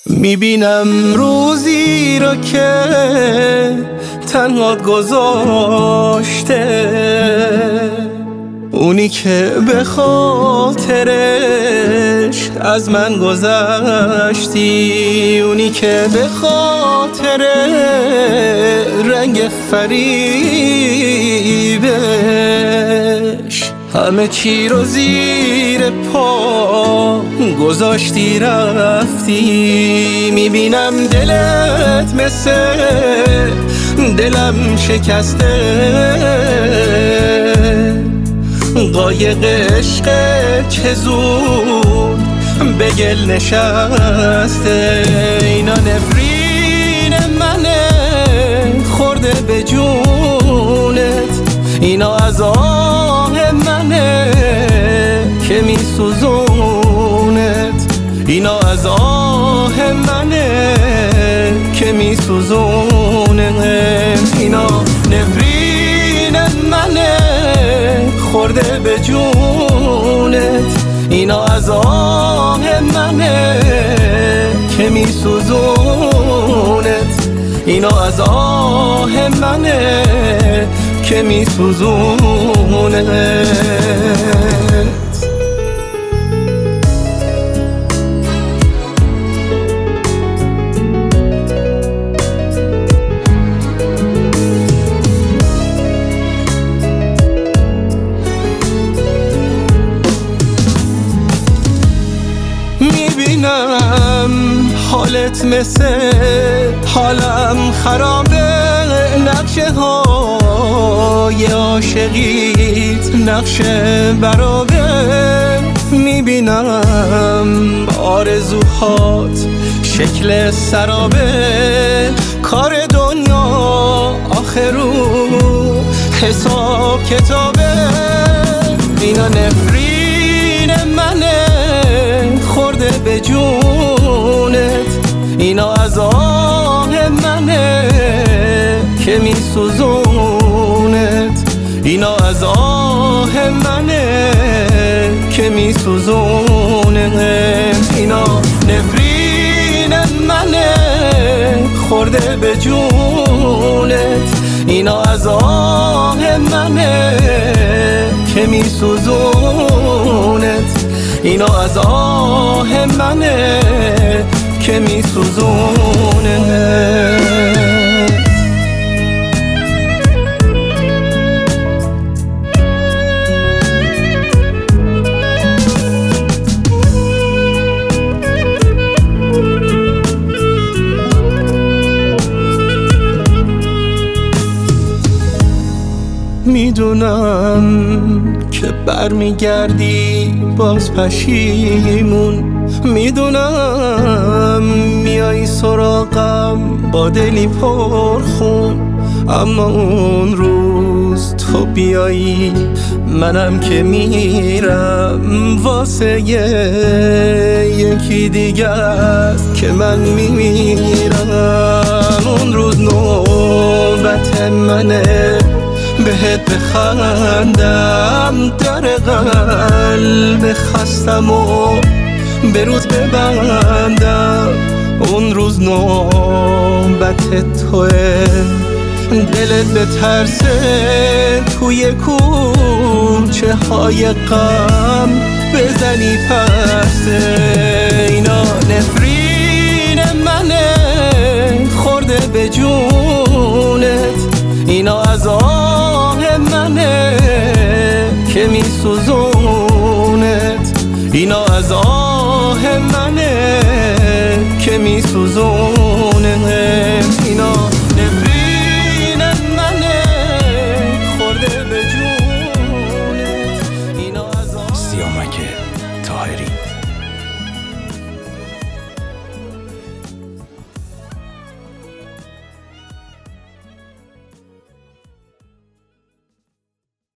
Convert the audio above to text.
میبینم روزی را که تنهات گذاشته، اونی که به خاطرش از من گذشتی، اونی که به خاطر رنگ فریبش همه چی رو زیر پا گذاشتی رفتی. میبینم دلت مثل دلم شکسته، قایق عشق چه زود به گل نشسته. اینا نفرین منه خورده به جونت، اینا از آه منه که می سوزونت، اینا از آه منه که می سوزونت. اینا نفرین منه خورده به جونت، اینا از آه منه که می سوزونت، اینا از آه منه که می سوزونت. میبینم حالت مثل حالم خرابه، نقشه های عاشقیت نقشه برابه. میبینم آرزوهات شکل سرابه، کار دنیا آخرو حساب کتابه. اینا نفرین منه خورده به جونت، اینا از آه منه که می سوزونت، اینا از آه منه که می سوزونت. اینا نفرین منه خورده به جونت، اینا از آه منه که می سوزونت، اینا از آه منه که می سوزونت. میدونم که برمیگردی باز پشیمون، میدونم میای سراغم با دلی پرخون، اما اون روز تو بیایی منم که میرم واسه یکی دیگه است که من میمیرم. اون روز نوبت منه بهت بخندم، در قلب خستم و به روز ببندم. اون روز نوبت توه، دلت به ترسه توی کوچه های غم بزنی پسته. اینا نفرین منه خورده به جونت، اینا از آه منه که می سوزونت، اینا از آه منه که می سوزونت.